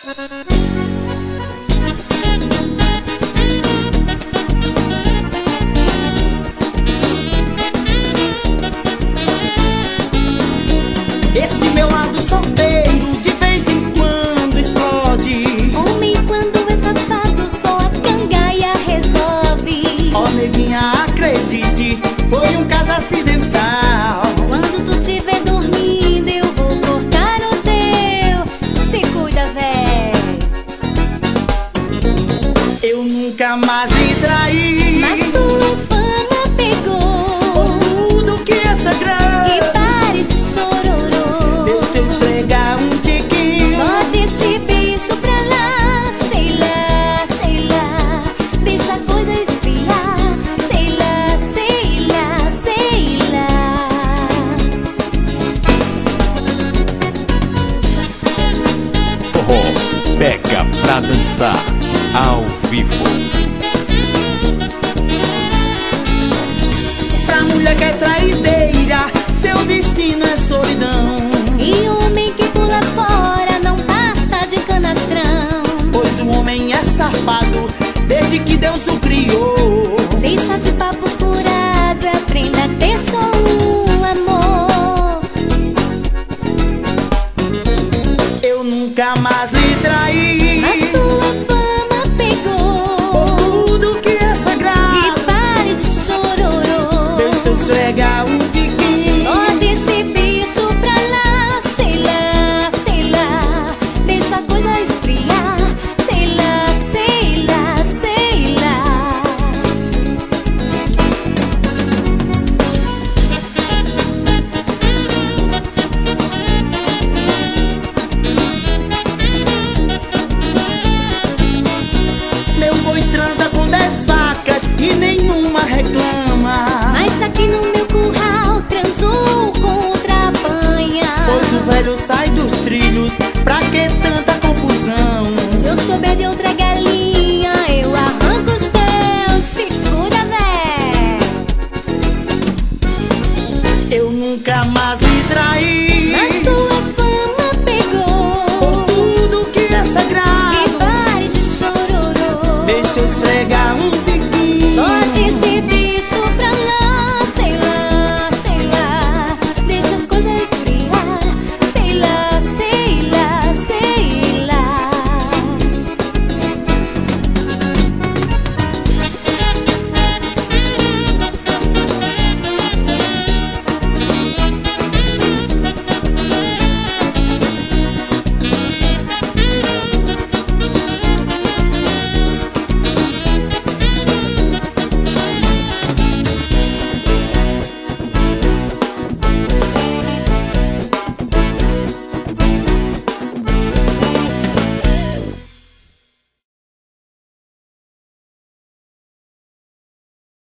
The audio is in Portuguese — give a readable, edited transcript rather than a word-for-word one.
Esse meu lado solteiro de vez em quando explode. Homem, quando é safado, só a cangaia resolve. Ó, neguinha, acredite, foi um caso acidental. Quando tu tiver dormindo, eu vou cortar o teu. Se cuida, véi. Eu nunca mais lhe traí, Mas tua fama pegou. por tudo que é sagrado. E pare de chororô. Deixa eu esfregar um tiquinho. Bota esse bicho pra lá. Sei lá, sei lá. Deixa a coisa esfriar. Sei lá, sei lá, sei lá. Forró pega pra dançar ao vivo. Pra mulher que é traideira, seu destino é solidão. E homem que pula fora não passa de canastrão. Pois o homem é safado desde que Deus o criou. Deixa de papo furado e aprenda a ter só um amor. Eu nunca mais lhe